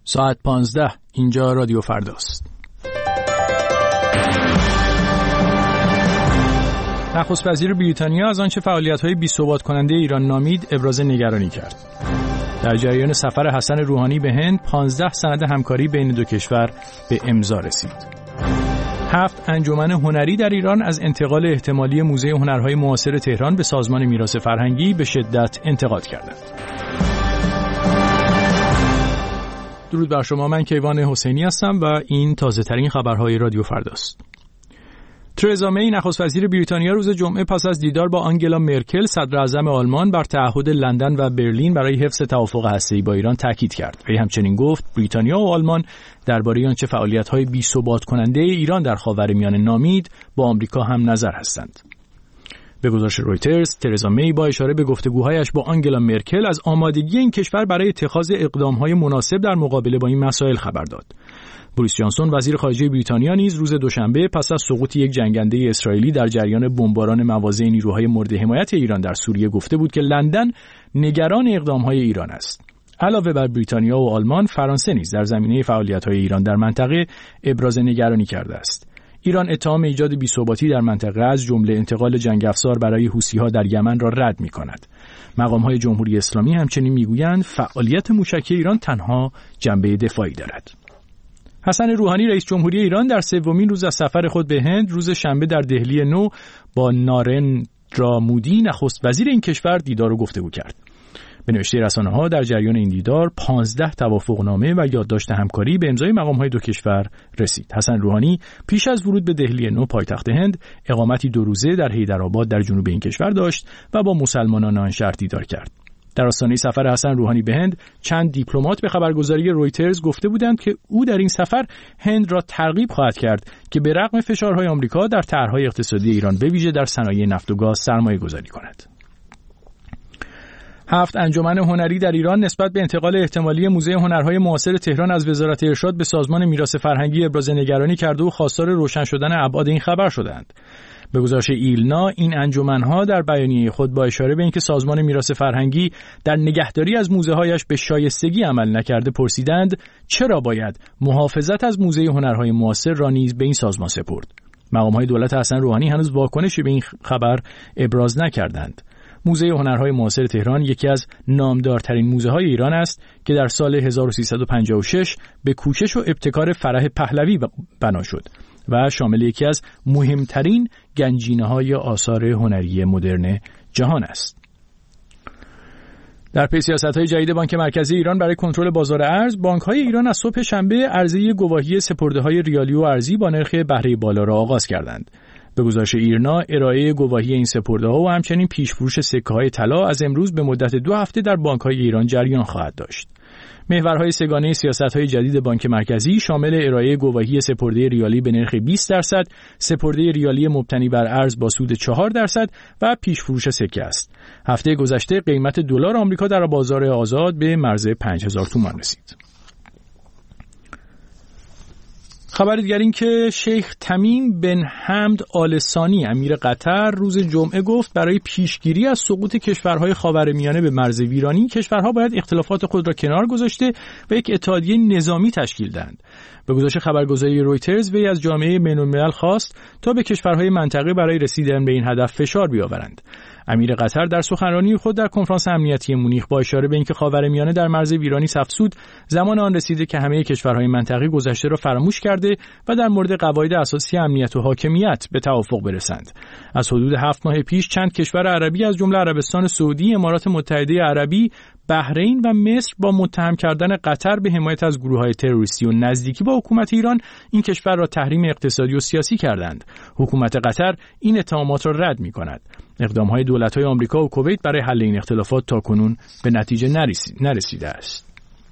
ساعت 15 اینجا رادیو فرداست. نخست وزیر بریتانیا از آنچه فعالیت‌های بی‌ثبات کننده ایران نامید ابراز نگرانی کرد. در جریان سفر حسن روحانی به هند 15 سند همکاری بین دو کشور به امضا رسید. 7 انجمن هنری در ایران از انتقال احتمالی موزه هنرهای معاصر تهران به سازمان میراث فرهنگی به شدت انتقاد کردند. درود بر شما، من کیوان حسینی هستم و این تازه ترین خبرهای رادیو فرداست. ترزا می نخست وزیر بریتانیا روز جمعه پس از دیدار با آنگلا مرکل صدر اعظم آلمان بر تعهد لندن و برلین برای حفظ توافق هسته‌ای با ایران تاکید کرد. وی همچنین گفت بریتانیا و آلمان درباره آنچه فعالیت‌های بی‌ثبات کننده ایران در خاورمیانه نامید با آمریکا هم نظر هستند. به گزارش رویترز، ترزا می با اشاره به گفتگوهایش با آنگلا مرکل از آمادگی این کشور برای اتخاذ اقدام‌های مناسب در مقابله با این مسائل خبر داد. بوریس جانسون وزیر خارجه بریتانیا نیز روز دوشنبه پس از سقوط یک جنگنده اسرائیلی در جریان بمباران مواضع نیروهای مورد حمایت ایران در سوریه گفته بود که لندن نگران اقدام‌های ایران است. علاوه بر بریتانیا و آلمان، فرانسه نیز در زمینه فعالیت‌های ایران در منطقه ابراز نگرانی کرده است. ایران اتهام ایجاد بی‌ثباتی در منطقه از جمله انتقال جنگ افزار برای حوثی‌ها در یمن را رد می‌کند. مقام‌های جمهوری اسلامی همچنین می‌گویند فعالیت موشکی ایران تنها جنبه دفاعی دارد. حسن روحانی رئیس جمهوری ایران در سومین روز از سفر خود به هند روز شنبه در دهلی نو با نارندرا مودی نخست وزیر این کشور دیدار و گفتگو کرد. به نوشته رسانه‌ها در جریان این دیدار 15 توافقنامه و یادداشت همکاری به امضای مقام‌های دو کشور رسید. حسن روحانی پیش از ورود به دهلی نو پایتخت هند اقامتی 2 روزه در حیدرآباد در جنوب این کشور داشت و با مسلمانان آن شهر دیدار کرد. در آستانه سفر حسن روحانی به هند چند دیپلمات به خبرگزاری رویترز گفته بودند که او در این سفر هند را ترغیب خواهد کرد که به رغم فشارهای آمریکا در طرح‌های اقتصادی ایران به ویژه در صنایع نفت و گاز سرمایه‌گذاری کند. 7 انجمن هنری در ایران نسبت به انتقال احتمالی موزه هنرهای معاصر تهران از وزارت ارشاد به سازمان میراث فرهنگی ابراز نگرانی کرده و خواستار روشن شدن ابعاد این خبر شدند. به گزارش ایلنا، این انجمن‌ها در بیانیه خود با اشاره به اینکه سازمان میراث فرهنگی در نگهداری از موزه‌هایش به شایستگی عمل نکرده پرسیدند چرا باید محافظت از موزه هنرهای معاصر را نیز به این سازمان سپرد. مقام‌های دولت حسن روحانی هنوز واکنشی به این خبر ابراز نکردند. موزه هنرهای معاصر تهران یکی از نامدارترین موزه‌های ایران است که در سال 1356 به کوشش و ابتکار فرح پهلوی بنا شد و شامل یکی از مهمترین گنجینه‌های آثار هنری مدرن جهان است. در پی سیاست‌های جدید بانک مرکزی ایران برای کنترل بازار ارز، بانک‌های ایران از صبح شنبه عرضه گواهی سپرده‌های ریالی و ارزی با نرخ بهره بالا را آغاز کردند. به گزارش ایرنا، ارائه گواهی این سپرده‌ها و همچنین پیش‌فروش سکه‌های طلا از امروز به مدت 2 هفته در بانک‌های ایران جریان خواهد داشت. محورهای سگانه سیاست‌های جدید بانک مرکزی شامل ارائه گواهی سپرده ریالی به نرخ 20%، سپرده ریالی مبتنی بر ارز با سود 4% و پیش‌فروش سکه است. هفته گذشته قیمت دلار آمریکا در بازار آزاد به مرز 5000 تومان رسید. خبر دیگر این که شیخ تمیم بن حمد آل ثانی امیر قطر روز جمعه گفت برای پیشگیری از سقوط کشورهای خاورمیانه به مرز ویرانی کشورها باید اختلافات خود را کنار گذاشته و یک اتحادیه نظامی تشکیل دهند. به گزارش خبرگزاری رویترز وی از جامعه بین‌الملل خواست تا به کشورهای منطقه برای رسیدن به این هدف فشار بیاورند. امیر قطر در سخنرانی خود در کنفرانس امنیتی مونیخ با اشاره به اینکه خاورمیانه در مرز ویرانی افزود زمان آن رسیده که همه کشورهای منطقه گذشته را فراموش کرده و در مورد قواعد اساسی امنیت و حاکمیت به توافق برسند. از حدود 7 ماه پیش چند کشور عربی از جمله عربستان سعودی، امارات متحده عربی، بحرین و مصر با متهم کردن قطر به حمایت از گروه‌های تروریستی و نزدیکی با حکومت ایران این کشور را تحریم اقتصادی و سیاسی کردند. حکومت قطر این اتهامات را رد می‌کند. اقدام‌های دولت‌های آمریکا و کویت برای حل این اختلافات تاکنون به نتیجه نرسیده است.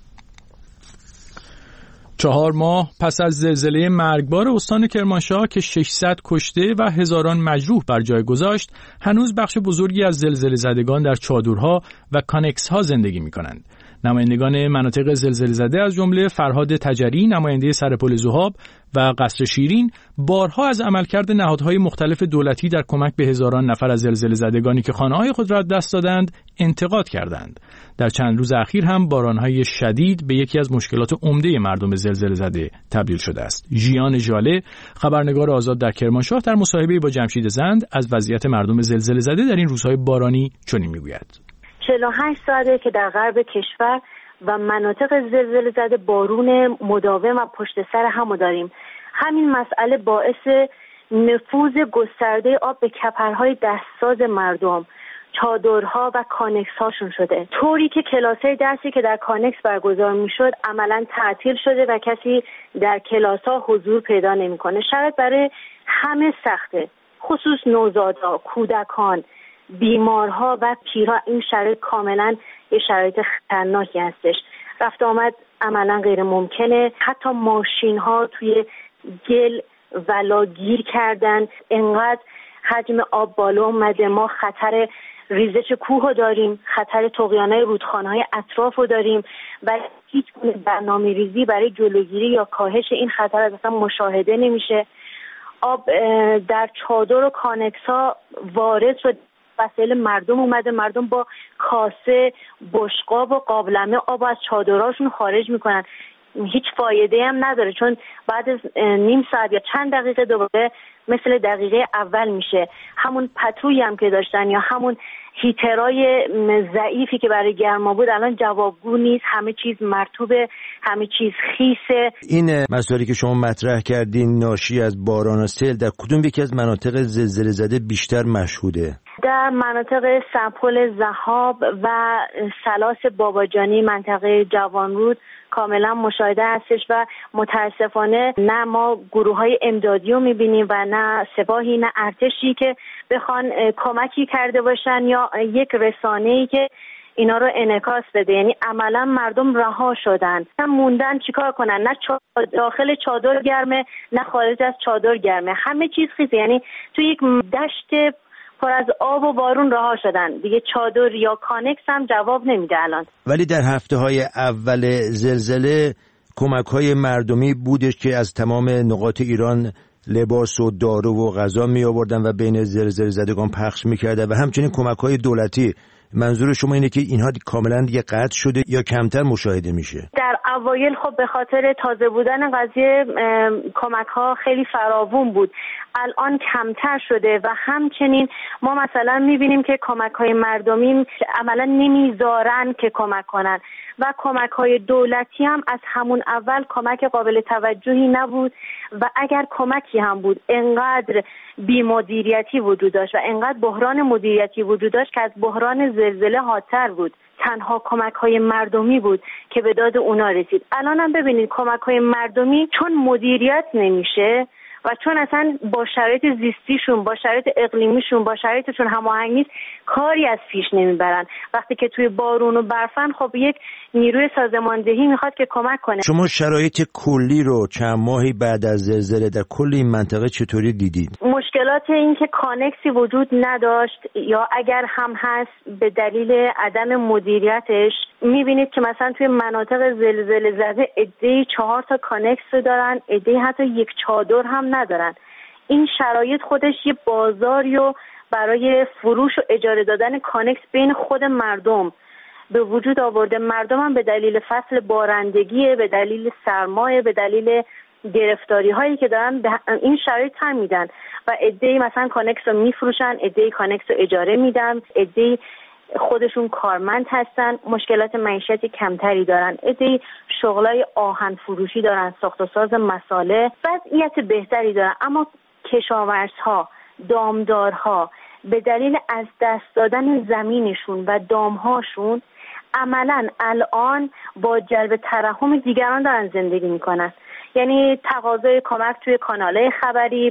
4 ماه پس از زلزله مرگبار استان کرمانشاه که 600 کشته و هزاران مجروح بر جای گذاشت، هنوز بخش بزرگی از زلزله زدگان در چادرها و کانکس‌ها زندگی می‌کنند. نمایندگان مناطق زلزله زده از جمله فرهاد تجری نماینده سرپل ذوحاب و قصر شیرین بارها از عملکرد نهادهای مختلف دولتی در کمک به هزاران نفر از زلزله زدگانی که خانه‌های خود را از دست دادند انتقاد کردند. در چند روز اخیر هم بارانهای شدید به یکی از مشکلات عمده مردم زلزله زده تبدیل شده است. ژیان ژاله خبرنگار آزاد در کرمانشاه در مصاحبه‌ای با جمشید زند از وضعیت مردم زلزله زده در این روزهای بارانی چنین میگوید: 48 ساعته که در غرب کشور و مناطق زلزله زده بارون مداوم و پشت سر هم داریم. همین مسئله باعث نفوذ گسترده آب به کپرهای دستساز مردم، چادرها و کانکس هاشون شده، طوری که کلاس‌های درسی که در کانکس برگزار میشد عملاً تعطیل شده و کسی در کلاس‌ها حضور پیدا نمی‌کنه. شرایط برای همه سخته، خصوص نوزادها، کودکان، بیمارها و پیرها. این شرایط کاملا یه شرایط خطرناکی هستش. رفت آمد عملا غیر ممکنه. حتی ماشین ها توی گل ولا گیر کردن. انقدر حجم آب بالا اومده. ما خطر ریزش کوه داریم، خطر طغیان‌های رودخانه‌های اطراف رو داریم و هیچ گونه برنامه‌ریزی برای جلوگیری یا کاهش این خطر اصلا مشاهده نمیشه. آب در چادر و کانکس‌ها وارد شد، وسایل مردم اومده، مردم با کاسه، بشقاب و قابلمه آب از چادرهاشون خارج میکنن. هیچ فایده هم نداره، چون بعد از نیم ساعت یا چند دقیقه دوباره مثل دقیقه اول میشه. همون پتویی هم که داشتن یا همون هیترای ضعیفی که برای گرما بود الان جوابگو نیست. همه چیز مرطوبه، همه چیز خیسه. این مسائلی که شما مطرح کردین ناشی از باران و سیل در کدوم یکی از مناطق زلزله زده بیشتر مشهوده؟ در مناطق سرپل ذوحاب و سلاس باباجانی، منطقه جوانرود کاملا مشاهده هستش و متاسفانه نه ما گروه‌های امدادی رو می‌بینیم و نه سپاهی نه ارتشی که بخوان کمکی کرده باشن یا یک رسانه‌ای که اینا رو انعکاس بده. یعنی عملا مردم رها شدن، موندن چیکار کنن؟ نه داخل چادر گرمه نه خارج از چادر گرمه، همه چیز خیسه. یعنی تو یک دشت پر از آب و بارون رها شدن دیگه. چادر یا کانکس هم جواب نمیده الان. ولی در هفته‌های اول زلزله کمک‌های مردمی بودش که از تمام نقاط ایران لباس و دارو و غذا می آوردن و بین زلزله زدگان پخش می‌کردن و همچنین کمک‌های دولتی. منظور شما اینه که اینها کاملا دیگه قطع شده یا کمتر مشاهده میشه؟ در اوایل خب به خاطر تازه بودن قضیه کمک‌ها خیلی فراوون بود. الان کمتر شده و همچنین ما مثلا می‌بینیم که کمک‌های مردمی عملا نمیذارن که کمک کنن و کمک‌های دولتی هم از همون اول کمک قابل توجهی نبود و اگر کمکی هم بود انقدر بی‌مدیریتی وجود داشت و انقدر بحران مدیریتی وجود داشت که از بحران زلزله حادتر بود. تنها کمک‌های مردمی بود که به داد اونا رسید. الان هم ببینید کمک‌های مردمی چون مدیریت نمیشه و چون اصلا با شرایط زیستیشون، با شرایط اقلیمیشون، با شرایطشون هماهنگ نیست، کاری از پیش نمیبرن. وقتی که توی بارون و برفن خب یک نیروی سازماندهی میخواد که کمک کنه. شما شرایط کلی رو چند ماهی بعد از زلزله در کل این منطقه چطوری دیدید؟ مشکلات این که کانکسی وجود نداشت یا اگر هم هست به دلیل عدم مدیریتش میبینید که مثلا توی مناطق زلزله زده عده‌ای 4 تا کانکس دارن، عده‌ای حتی یک چادر هم ندارن. این شرایط خودش یه بازاری رو برای فروش و اجاره دادن کانکس بین خود مردم به وجود آورده. مردم هم به دلیل فصل بارندگی، به دلیل سرمایه، به دلیل گرفتاری هایی که دارن به این شرایط تن میدن و عده‌ای مثلا کانکس رو میفروشن، عده‌ای کانکس رو اجاره میدن، عده‌ای خودشون کارمند هستن، مشکلات معیشتی کمتری دارن، عده‌ای شغلای آهن فروشی دارن، ساخت و ساز مساله، وضعیت بهتری دارن. اما کشاورزها، دامدارها به دلیل از دست دادن زمینشون و دامهاشون عملاً الان با جلب ترحم دیگران دارن زندگی میکنن. یعنی تقاضای کمک توی کانال‌های خبری،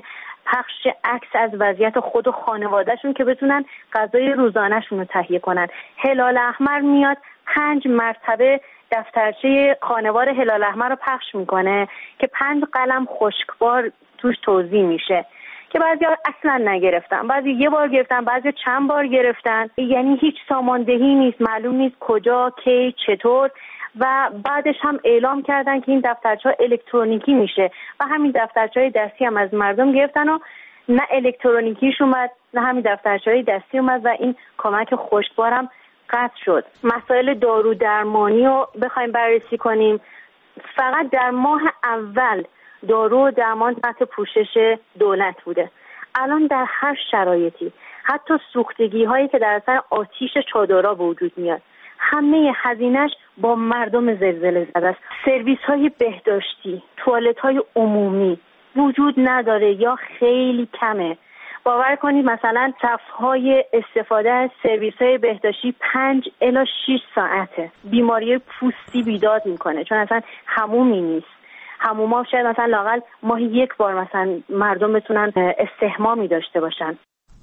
پخش عکس از وضعیت خود و خانوادهشون که بتونن غذای روزانه‌شون رو تهیه کنن. هلال احمر میاد 5 مرتبه دفترچه خانوار هلال احمر رو پخش میکنه که 5 قلم خشکبار توش توزیع میشه. که بعضیا اصلا نگرفتن، بعضی یه بار گرفتن، بعضی چند بار گرفتن. یعنی هیچ ساماندهی نیست، معلوم نیست کجا، کی، چطور. و بعدش هم اعلام کردن که این دفترچه‌ها الکترونیکی میشه و همین دفترچه‌های دستی هم از مردم گرفتن و نه الکترونیکیش اومد نه همین دفترچه‌های دستی اومد و این کمک خشکبارم قطع شد. مسائل دارو درمانی رو بخوایم بررسی کنیم، فقط در ماه اول دارو و درمان تحت پوشش دولت بوده. الان در هر شرایطی، حتی سوختگی هایی که در اثر آتیش چادرها به وجود میاد، همه هزینه‌اش با مردم زلزله زده است. سرویس های بهداشتی، توالت های عمومی وجود نداره یا خیلی کمه. باور کنید مثلا صف‌های استفاده از سرویس‌های بهداشتی 5 الی 6 ساعته. بیماری پوستی بیداد میکنه چون اصلا حمومی نیست. حموما شاید مثلا لااقل ماهی یک بار مثلا مردم بتونن استحمامی داشته باشن.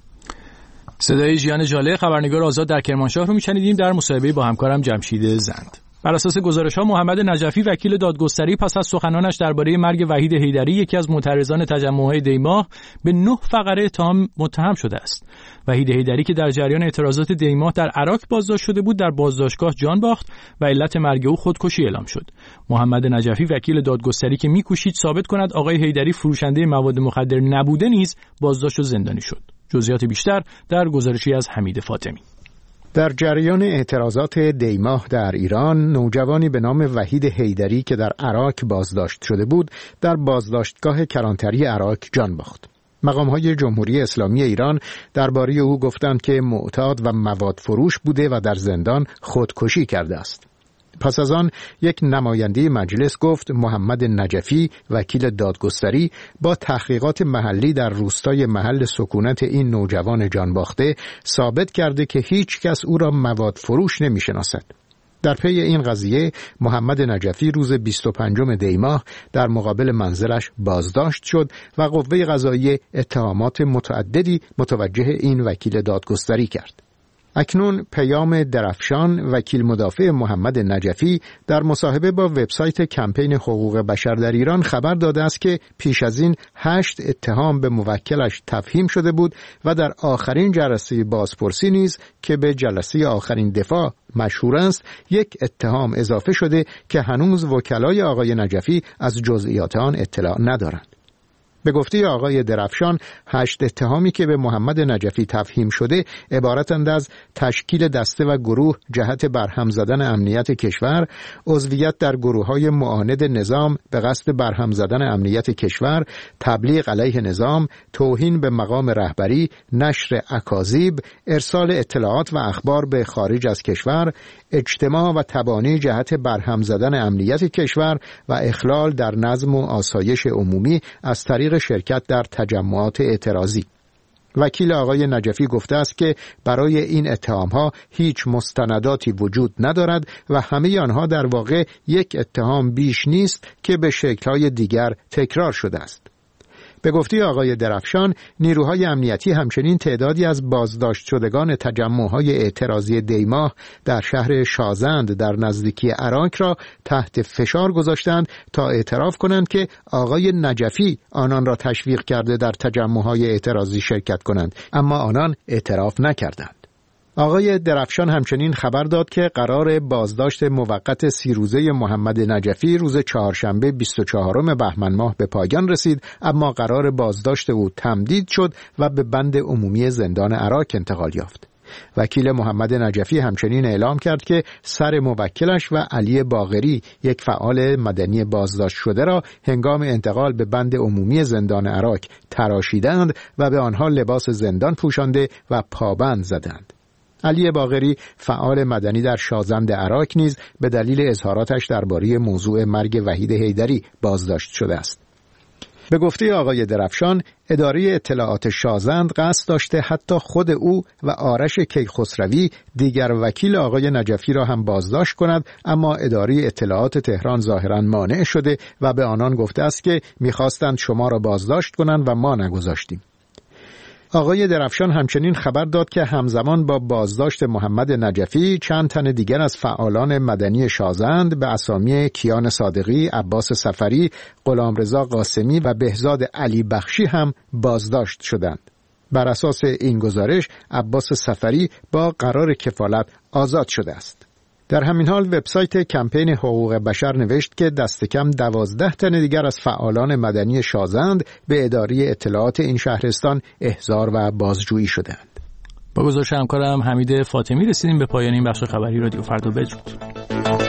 صدای ژیان ژاله خبرنگار آزاد در کرمانشاه رو میشنیدیم در مصاحبه با همکارم جمشید زند. بر اساس گزارش‌ها محمد نجفی وکیل دادگستری پس از سخنانش درباره مرگ وحید حیدری یکی از معترضان تجمع‌های دیماه به 9 فقره اتهام متهم شده است. وحید حیدری که در جریان اعتراضات دیماه در عراق بازداشت شده بود در بازداشتگاه جان باخت و علت مرگ او خودکشی اعلام شد. محمد نجفی وکیل دادگستری که می‌کوشید ثابت کند آقای حیدری فروشنده مواد مخدر نبوده نیز بازداشت و زندانی شد. جزئیات بیشتر در گزارشی از حمید فاطمی. در جریان اعتراضات دیماه در ایران، نوجوانی به نام وحید حیدری که در عراق بازداشت شده بود، در بازداشتگاه کلانتری عراق جان باخت. مقام‌های جمهوری اسلامی ایران درباره او گفتند که معتاد و مواد فروش بوده و در زندان خودکشی کرده است. پس از آن یک نماینده مجلس گفت محمد نجفی وکیل دادگستری با تحقیقات محلی در روستای محل سکونت این نوجوان جانباخته ثابت کرده که هیچ کس او را مواد فروش نمی شناسد. در پی این قضیه محمد نجفی روز 25 دیماه در مقابل منزلش بازداشت شد و قوه قضاییه اتهامات متعددی متوجه این وکیل دادگستری کرد. اکنون پیام درفشان وکیل مدافع محمد نجفی در مصاحبه با وبسایت کمپین حقوق بشر در ایران خبر داده است که پیش از این 8 اتهام به موکلش تفهیم شده بود و در آخرین جلسه بازپرسی نیز که به جلسه آخرین دفاع مشهور است 1 اتهام اضافه شده که هنوز وکلای آقای نجفی از جزئیات آن اطلاع ندارند. به گفته آقای درفشان 8 اتهامی که به محمد نجفی تفهیم شده عبارتند از تشکیل دسته و گروه جهت برهم زدن امنیت کشور، عضویت در گروه‌های معاند نظام به قصد برهم زدن امنیت کشور، تبلیغ علیه نظام، توهین به مقام رهبری، نشر اکاذیب، ارسال اطلاعات و اخبار به خارج از کشور، اجتماع و تبانی جهت برهم زدن امنیت کشور و اخلال در نظم و آسایش عمومی از طریق شرکت در تجمعات اعتراضی. وکیل آقای نجفی گفته است که برای این اتهام‌ها هیچ مستنداتی وجود ندارد و همه آنها در واقع یک اتهام بیش نیست که به شکل‌های دیگر تکرار شده است. به گفته آقای درفشان، نیروهای امنیتی همچنین تعدادی از بازداشت شدگان تجمع‌های اعتراضی دیماه در شهر شازند در نزدیکی عراق را تحت فشار گذاشتند تا اعتراف کنند که آقای نجفی آنان را تشویق کرده در تجمع‌های اعتراضی شرکت کنند، اما آنان اعتراف نکردند. آقای درفشان همچنین خبر داد که قرار بازداشت موقت 30 روزه محمد نجفی روز چهارشنبه 24 بهمن ماه به پایان رسید، اما قرار بازداشت او تمدید شد و به بند عمومی زندان عراق انتقال یافت. وکیل محمد نجفی همچنین اعلام کرد که سر موکلش و علی باقری یک فعال مدنی بازداشت شده را هنگام انتقال به بند عمومی زندان عراق تراشیدند و به آنها لباس زندان پوشانده و پابند زدند. علی باقری فعال مدنی در شازند عراق نیز به دلیل اظهاراتش درباره موضوع مرگ وحید حیدری بازداشت شده است. به گفته آقای درفشان، اداره اطلاعات شازند قصد داشته حتی خود او و آرش کیخسروی دیگر وکیل آقای نجفی را هم بازداشت کند، اما اداره اطلاعات تهران ظاهراً مانع شده و به آنان گفته است که می‌خواستند شما را بازداشت کنند و ما نگذاشتیم. آقای درفشان همچنین خبر داد که همزمان با بازداشت محمد نجفی چند تن دیگر از فعالان مدنی شازند به اسامی کیان صادقی، عباس سفری، غلامرضا قاسمی و بهزاد علی بخشی هم بازداشت شدند. بر اساس این گزارش عباس سفری با قرار کفالت آزاد شده است. در همین حال وبسایت کمپین حقوق بشر نوشت که دست کم 12 تن دیگر از فعالان مدنی شازند به اداره اطلاعات این شهرستان احضار و بازجویی شدند. با گزارش همکارم حمید فاطمی رسیدیم به پایان این بخش خبری رادیو فردا. بدرود.